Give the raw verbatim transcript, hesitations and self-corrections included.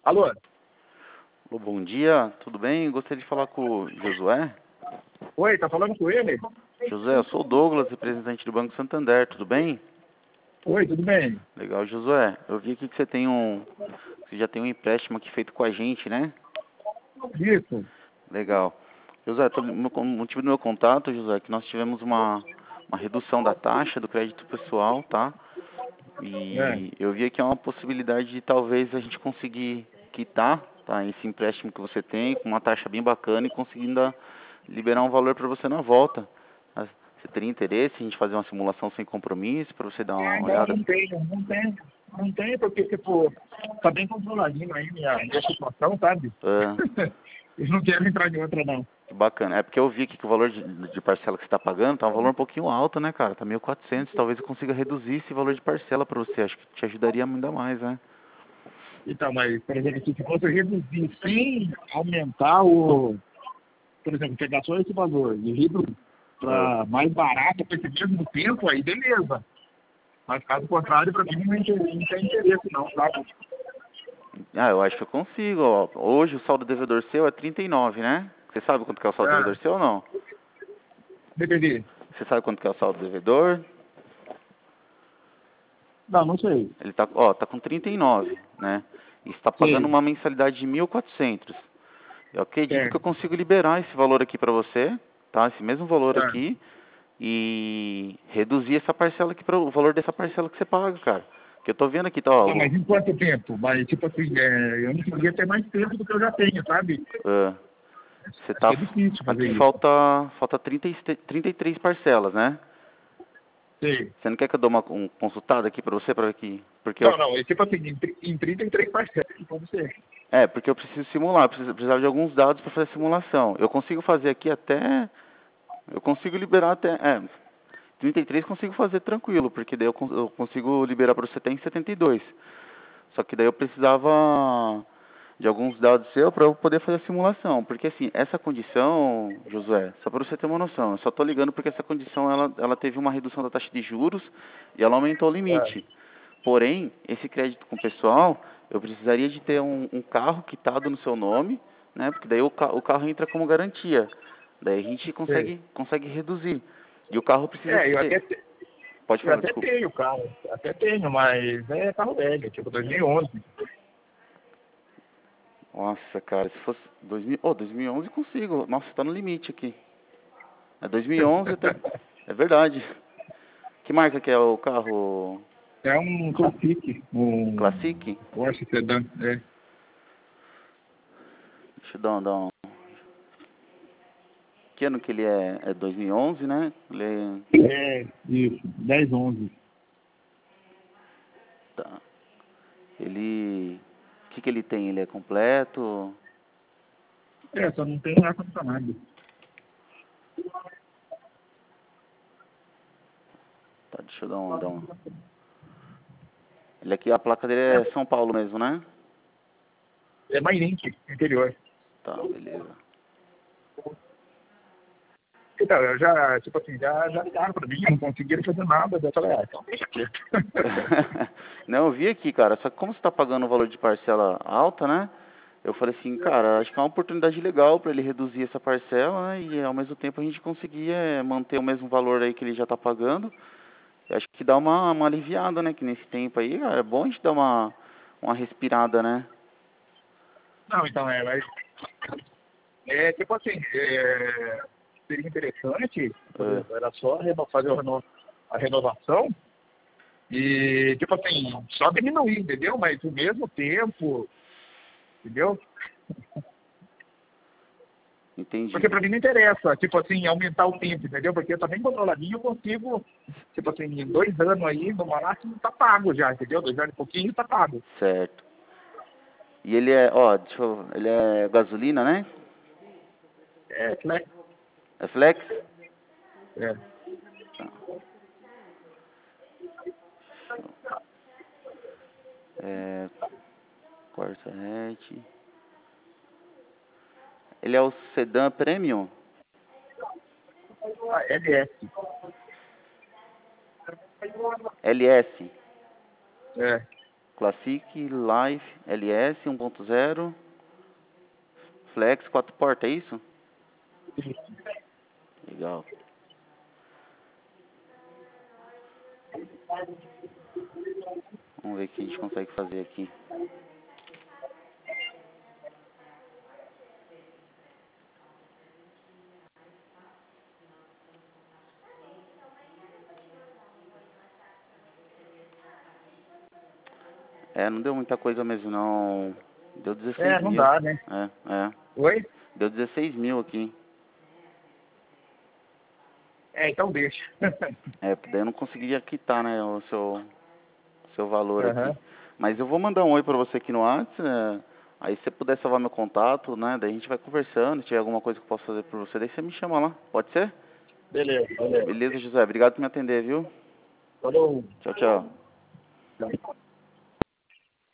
Alô? Alô, bom dia, tudo bem? Gostaria de falar com o Josué. Oi, tá falando com ele? Josué, eu sou o Douglas, representante do Banco Santander, tudo bem? Oi, tudo bem? Legal, Josué. Eu vi aqui que você tem um, você já tem um empréstimo aqui feito com a gente, né? Isso. Legal. Josué, tô- o motivo do meu contato, Josué, é que nós tivemos uma, uma redução da taxa do crédito pessoal, tá? É. E eu vi aqui uma possibilidade de talvez a gente conseguir quitar, tá, esse empréstimo que você tem com uma taxa bem bacana e conseguindo liberar um valor para você na volta. Ah, você teria interesse em a gente fazer uma simulação sem compromisso para você dar Ah, uma não, olhada? não tenho, não tenho. Não tenho, porque, tipo, tá bem controladinho aí minha, minha situação, sabe? Ah, Eu não quero entrar em outra, não. que bacana. É porque eu vi aqui que o valor de, de parcela que você está pagando tá um valor um pouquinho alto, né, cara? Tá mil e quatrocentos. Talvez eu consiga reduzir esse valor de parcela para você. Acho que te ajudaria ainda mais, né? Então, mas, por exemplo, se fosse reduzir sem aumentar o... Por exemplo, pegar só esse valor e reduzir Ah. para mais barato por esse mesmo tempo, aí beleza. Mas caso contrário, para mim não tem, não tem interesse, não, sabe? Ah, eu acho que eu consigo, ó. Hoje o saldo devedor seu é trinta e nove, né? Você sabe quanto que é o saldo Ah, devedor seu ou não? depende. Você sabe quanto que é o saldo devedor? Não, não sei. Ele tá, ó, tá com trinta e nove, né? E está pagando Sei. uma mensalidade de mil e quatrocentos. Eu acredito que eu Certo. consigo liberar esse valor aqui para você, tá? Esse mesmo valor Ah. aqui e reduzir essa parcela aqui para o valor dessa parcela que você paga, cara. Que eu tô vendo aqui, tá, ó, Não, o- mas em quanto tempo? Mas, tipo assim, é, eu não queria ter mais tempo do que eu já tenho, sabe? ah, você Acho tá que é difícil fazer aqui isso. falta falta trinta e três trinta e três parcelas, né? Sei. Você não quer que eu dê uma um consultada aqui para você para ver aqui, porque eu Não, não, é tipo assim, em, tri- em trinta e três parcelas, pode ser. é, porque eu preciso simular, eu preciso, precisava de alguns dados para fazer a simulação. Eu consigo fazer aqui até eu consigo liberar até é, trinta e três consigo fazer tranquilo, porque daí eu, cons- eu consigo liberar para você até em setenta e dois. Só que daí eu precisava de alguns dados seus para eu poder fazer a simulação, porque assim, essa condição, Josué, só para você ter uma noção, eu só estou ligando porque essa condição ela, ela teve uma redução da taxa de juros e ela aumentou o Ah, limite. Porém, esse crédito com o pessoal, eu precisaria de ter um, um carro quitado no seu nome, né? Porque daí o, ca- o carro entra como garantia. Daí a gente sei. consegue, consegue reduzir. E o carro precisa É, eu ser. até, te- Pode eu falar, até desculpa. tenho carro, até tenho, mas é carro velho, tipo dois mil e onze. Nossa, cara, se fosse dois mil, oh, dois mil e onze consigo. Nossa, tá no limite aqui. É dois mil e onze até. É verdade. Que marca que é o carro É um Classic, um Classic? Porsche Sedan, é. Deixa eu dar um, dar um. Que ano que ele é? É dois mil e onze, né? Ele é. É, isso, dez, onze. Tá. Ele. O que que ele tem? Ele é completo? É, só não tem ar-condicionado. Tá, deixa eu dar um, dar um. Ele aqui, a placa dele É, é São Paulo mesmo, né? é Mairink, interior. Tá, beleza. Então, eu já, tipo assim, já, já ligaram pra mim, não conseguiram fazer nada, daí eu falei, ah, então deixa quieto. Não, eu vi aqui, cara. Só que como você tá pagando um valor de parcela alta, né? Eu falei assim, cara, acho que é uma oportunidade legal para ele reduzir essa parcela, né? E ao mesmo tempo a gente conseguir é, manter o mesmo valor aí que ele já tá pagando. Eu acho que dá uma, uma aliviada, né? Que nesse tempo aí, cara, é bom a gente dar uma, uma respirada, né? Não, então, é, mas, é, tipo assim, é, seria interessante, por É, exemplo, era só reno- fazer a reno- a renovação e, tipo assim, só diminuir, entendeu? Mas o mesmo tempo, entendeu? entendi. Porque pra mim não interessa, tipo assim, aumentar o tempo, entendeu? Porque eu também controladinho eu consigo, tipo assim, em dois anos aí, no máximo, tá pago já, entendeu? Dois anos e pouquinho tá pago. Certo. E ele é, ó, deixa eu, ele é gasolina, né? É, né? É flex? É. Tá. É, quarta hatch. Ele é o sedã premium? Ah, L S. L S. É. Classic, Life, L S um ponto zero, Flex, quatro portas, é isso? Legal. Vamos ver o que a gente consegue fazer aqui. É, não deu muita coisa mesmo, não. Deu dezesseis É, não mil. dá, né? É, é. Oi? Deu dezesseis mil aqui. É, então deixa. É, daí eu não conseguiria quitar, né, o seu, seu valor aqui. Aham. Mas eu vou mandar um oi pra você aqui no WhatsApp, né? Aí se você puder salvar meu contato, né, daí a gente vai conversando, se tiver alguma coisa que eu possa fazer por você, daí você me chama lá. Pode ser? Beleza, beleza. Beleza, José. Obrigado por me atender, viu? Falou. Tchau, tchau. Tchau.